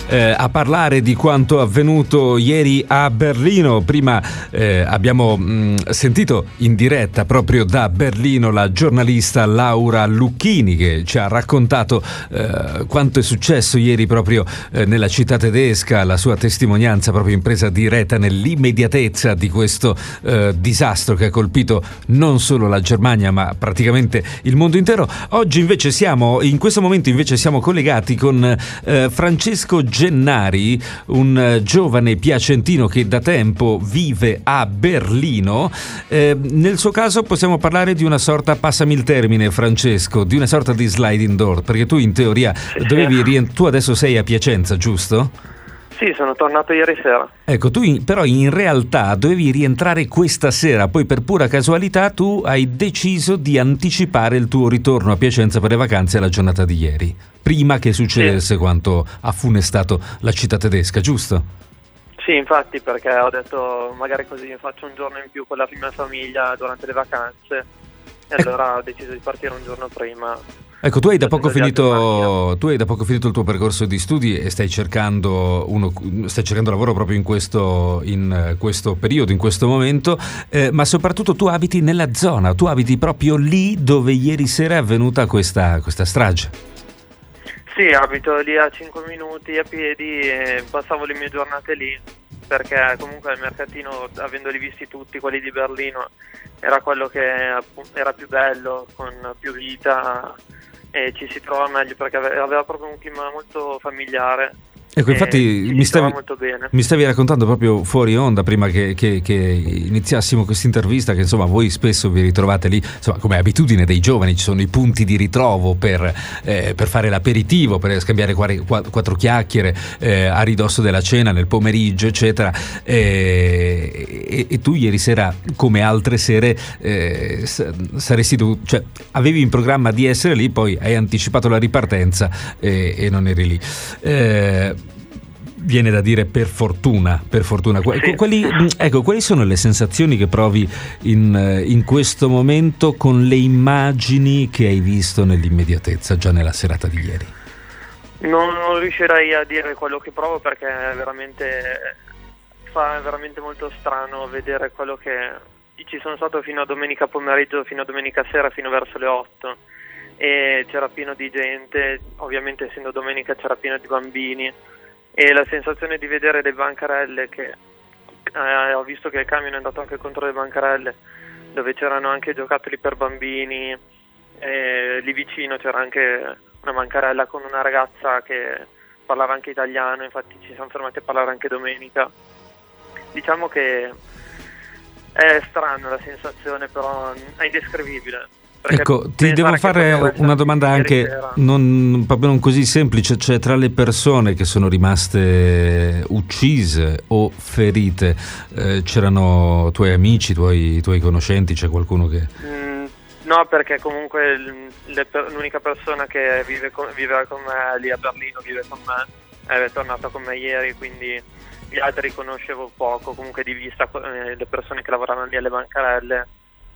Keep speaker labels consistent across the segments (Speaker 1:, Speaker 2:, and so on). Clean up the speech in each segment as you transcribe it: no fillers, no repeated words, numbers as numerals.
Speaker 1: a parlare di quanto avvenuto ieri a Berlino. Prima abbiamo sentito in diretta proprio da Berlino la giornalista Laura Lucchini, che ci ha raccontato quanto è successo ieri proprio nella città tedesca, la sua testimonianza proprio in presa diretta nell'immediatezza di questo disastro che ha colpito non solo la Germania ma praticamente il mondo intero. Oggi invece in questo momento siamo collegati con Francesco Gennari, un giovane piacentino che da tempo vive a Berlino. Nel suo caso possiamo parlare di una sorta, passami il termine Francesco, di una sorta di sliding door, perché tu in teoria tu adesso sei a Piacenza, giusto?
Speaker 2: Sì, sono tornato ieri sera.
Speaker 1: Ecco, però in realtà dovevi rientrare questa sera, poi per pura casualità tu hai deciso di anticipare il tuo ritorno a Piacenza per le vacanze alla giornata di ieri, prima che succedesse quanto ha funestato la città tedesca, giusto?
Speaker 2: Sì, infatti, perché ho detto magari così faccio un giorno in più con la mia famiglia durante le vacanze e allora ho deciso di partire un giorno prima.
Speaker 1: Ecco, tu hai da poco finito il tuo percorso di studi e stai cercando lavoro proprio in questo periodo, in questo momento, ma soprattutto tu abiti nella zona, tu abiti proprio lì dove ieri sera è avvenuta questa strage.
Speaker 2: Sì, abito lì a 5 minuti a piedi e passavo le mie giornate lì, perché comunque il mercatino, avendoli visti tutti, quelli di Berlino, era quello che era più bello, con più vita, e ci si trova meglio perché aveva proprio un clima molto familiare.
Speaker 1: Ecco, infatti mi stavi raccontando proprio fuori onda, prima che iniziassimo questa intervista, che insomma voi spesso vi ritrovate lì, insomma, come abitudine dei giovani ci sono i punti di ritrovo per fare l'aperitivo, per scambiare quattro chiacchiere a ridosso della cena, nel pomeriggio, eccetera, e tu ieri sera, come altre sere, avevi in programma di essere lì, poi hai anticipato la ripartenza e non eri lì. Viene da dire per fortuna.
Speaker 2: Sì.
Speaker 1: Quali sono le sensazioni che provi in questo momento con le immagini che hai visto nell'immediatezza già nella serata di ieri?
Speaker 2: Non riuscirei a dire quello che provo, perché fa veramente molto strano vedere quello che ci sono stato fino a domenica pomeriggio, fino a domenica sera, fino verso le 8, e c'era pieno di gente, ovviamente essendo domenica c'era pieno di bambini, e la sensazione di vedere le bancarelle, che ho visto che il camion è andato anche contro le bancarelle dove c'erano anche giocattoli per bambini, e lì vicino c'era anche una bancarella con una ragazza che parlava anche italiano, infatti ci siamo fermati a parlare anche domenica. Diciamo che è strana la sensazione, però è indescrivibile.
Speaker 1: Ecco, ti devo fare una domanda anche non così semplice, cioè tra le persone che sono rimaste uccise o ferite c'erano tuoi amici, tuoi conoscenti, c'è qualcuno che...
Speaker 2: No, perché comunque l'unica persona che viveva con me lì a Berlino, vive con me, è tornata con me ieri, quindi gli altri conoscevo poco, comunque di vista le persone che lavoravano lì alle bancarelle,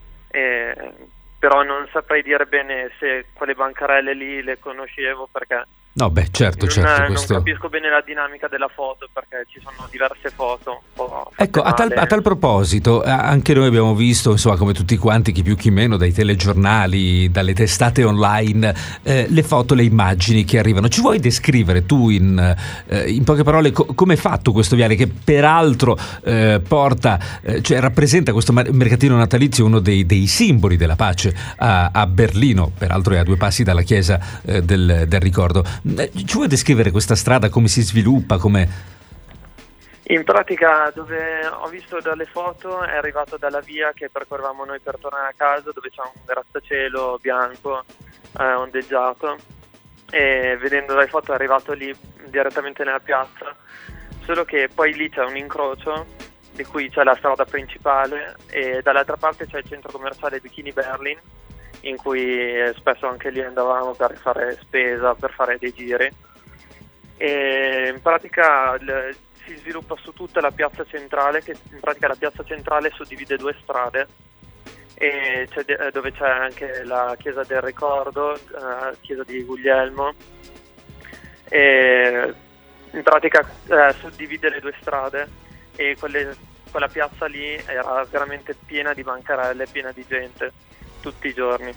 Speaker 2: però non saprei dire bene se quelle bancarelle lì le conoscevo, perché
Speaker 1: no, beh, certo,
Speaker 2: non capisco bene la dinamica della foto, perché ci sono diverse foto.
Speaker 1: Ecco, a tal proposito, anche noi abbiamo visto, insomma, come tutti quanti, chi più chi meno, dai telegiornali, dalle testate online, le foto, le immagini che arrivano. Ci vuoi descrivere tu in poche parole come è fatto questo viale, che peraltro rappresenta questo mercatino natalizio, uno dei simboli della pace a Berlino, peraltro è a 2 passi dalla chiesa del ricordo. Ci vuoi descrivere questa strada, come si sviluppa, come...
Speaker 2: In pratica, dove ho visto dalle foto, è arrivato dalla via che percorrevamo noi per tornare a casa, dove c'è un grattacielo bianco ondeggiato, e vedendo dalle foto è arrivato lì direttamente nella piazza, solo che poi lì c'è un incrocio di cui c'è la strada principale e dall'altra parte c'è il centro commerciale Bikini Berlin, in cui spesso anche lì andavamo per fare spesa, per fare dei giri, e in pratica si sviluppa su tutta la piazza centrale, che in pratica la piazza centrale suddivide 2 strade, e dove c'è anche la chiesa del ricordo, chiesa di Guglielmo, e in pratica suddivide le due strade e quella piazza lì era veramente piena di bancarelle, piena di gente tutti i giorni.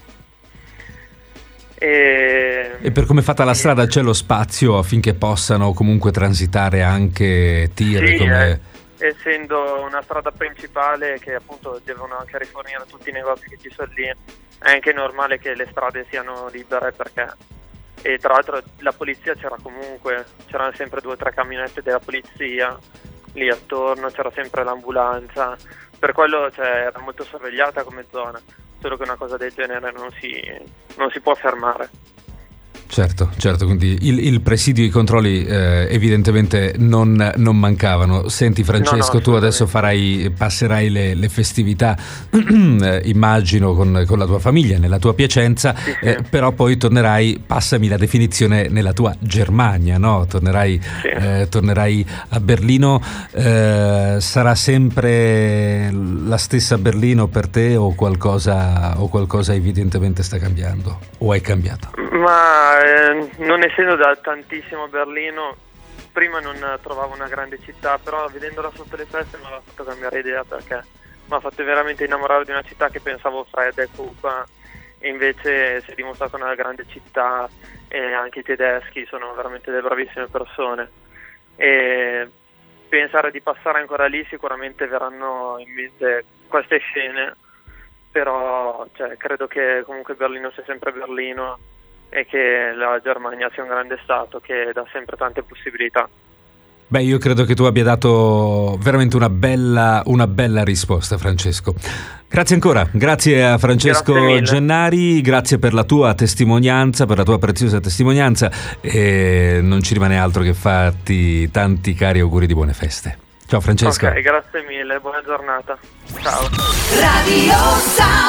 Speaker 1: E per come è fatta la strada c'è lo spazio affinché possano comunque transitare anche tir?
Speaker 2: Sì, essendo una strada principale che appunto devono anche rifornire tutti i negozi che ci sono lì, è anche normale che le strade siano libere, perché, e tra l'altro la polizia c'era comunque, c'erano sempre 2 o 3 camionette della polizia lì attorno, c'era sempre l'ambulanza, per quello era molto sorvegliata come zona, solo che una cosa del genere non si può fermare.
Speaker 1: Certo, quindi il presidio e i controlli evidentemente non mancavano. Senti Francesco, tu adesso passerai le festività immagino con la tua famiglia, nella tua Piacenza,
Speaker 2: sì.
Speaker 1: Però poi tornerai, passami la definizione, nella tua Germania, no? Tornerai a Berlino. Sarà sempre la stessa Berlino per te o qualcosa evidentemente sta cambiando o è cambiato?
Speaker 2: Ma non essendo da tantissimo a Berlino, prima non trovavo una grande città, però vedendola sotto le feste mi ha fatto cambiare idea, perché mi ha fatto veramente innamorare di una città che pensavo fredda e cupa, e invece si è dimostrata una grande città, e anche i tedeschi sono veramente delle bravissime persone, e pensare di passare ancora lì sicuramente verranno in mente queste scene, però credo che comunque Berlino sia sempre Berlino e che la Germania sia un grande stato che dà sempre tante possibilità.
Speaker 1: Beh, io credo che tu abbia dato veramente una bella risposta, Francesco. Grazie ancora, grazie a Francesco Gennari, grazie per la tua testimonianza, per la tua preziosa testimonianza, e non ci rimane altro che farti tanti cari auguri di buone feste. Ciao Francesco.
Speaker 2: Ok, grazie mille, buona giornata. Ciao.
Speaker 3: Radio